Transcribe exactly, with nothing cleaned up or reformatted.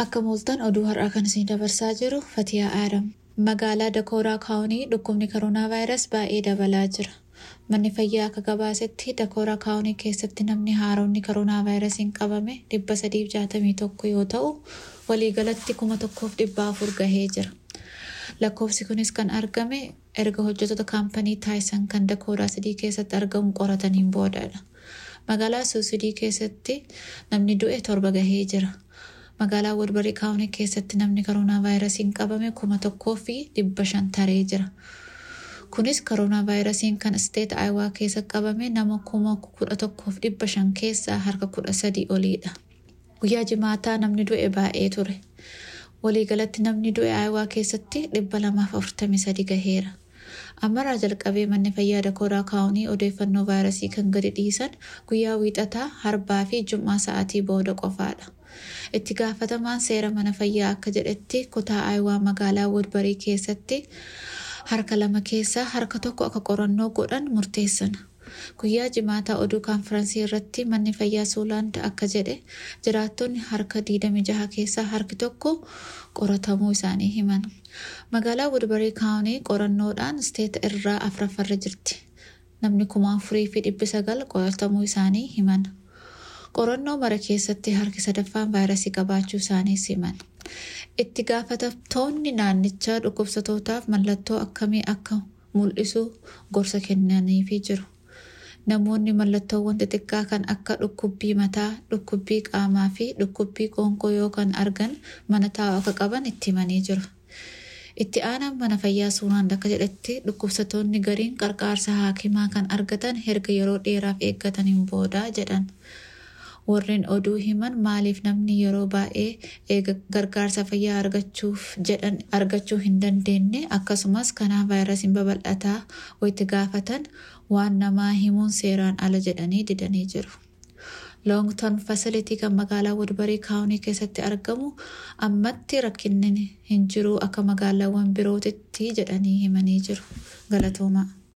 Akka mul'atan oduu har'aa kan isin dabarsaa jiru Fatiyaa Aadam. Magaalaa Dakooraa Kaawunii dhukkubni koronaa vaayirasii baay'ee dabalaa jira. Manni fayyaa akka gabaasetti Dakooraa Kaawunii keessatti namni haaronni koronaa vaayirasiin qabame dhibba sadii fi jaatamii tokko yoo ta'u, waliigalatti kuma tokkoof dhibba afur gahee jira. Lakkoofsi kunis kan argame erga hojjettoota kaampanii Taayisan kan Dakooraa sadii keessatti argamu qorataniin boodadha. Magaalaa Suusidii keessatti namni du'e torba gahee jira. Magaalaa Woodbury Kaawunii keessatti namni koronaa vaayirasiin qabame kuma tokkoo fi dhibba shan taree jira. Kunis koronaa vaayirasiin kan isteet Ayiwaa keessa qabame nama kuma kudha tokkoof dhibba shan keessaa harka kudha sadii oliidha. Guyyaa jimaataa namni du'e baay'ee ture. Waliigalatti namni du'e Ayiwaa keessatti dhibba lamaaf afurtamii sadii gaheera. Ammarraa jalqabee manni fayyaa Dakooraa Kaawunii odeeffannoo vaayirasii kan gadi dhiisan guyyaa wiixataa, harbaa fi jum'aa sa'aatii booda qofaadha. Itti gaafatamaan seera mana fayyaa akka jedhetti kutaa Ayiwaa magaalaa Woodbury keessatti harka lama keessaa harka tokko akka qorannoo godhan murteessan. Guyyaa jimaataa oduu kaanfiraansii irratti manni fayyaa Suulaand akka jedhe jiraattonni harka digdamii jaha keessaa harki tokko qoratamuu isaanii himan. Magaalaa Woodbury Kaawunii qorannoodhaan isteeta irraa afuraffarra jirti. Namni kuma afurii fi dhibbi sagal qoratamuu isaanii himan. Qorannoo mara keessatti harki sadaffaan vaayirasii qabaachuu isaanii himan. Itti gaafatamtoonni naannichaa dhukkubsatootaaf mallattoo akkamii akka mul'isu gorsa kennaniifii jiru. Namoonni mallattoowwan xixiqqaa kan akka dhukkubbii mataa, dhukkubbii qaamaa fi dhukkubbii qoonqoo yoo kan argan mana taa'u akka qaban itti himanii jiru. Itti aanaan mana fayyaa Suulaand akka jedhetti dhukkubsatoonni gariin qarqaarsa haakimaa kan argatan erga yeroo dheeraaf eeggataniin booda jedhan. Warreen oduu himan maaliif namni yeroo baay'ee eega gargaarsa fayyaa argachuuf jedhan argachuu hin dandeenye akkasumas kanaaf vaayirasiin babal'ataa itti gaafatan waan namaa himuun seeraan ala jedhanii didanii jiru. Long term facility kan magaalaa Woodbury Kaawunii keessatti argamu ammatti rakkinni hin jiru akka magaalaawwan birootitti jedhanii himanii jiru. Galatooma.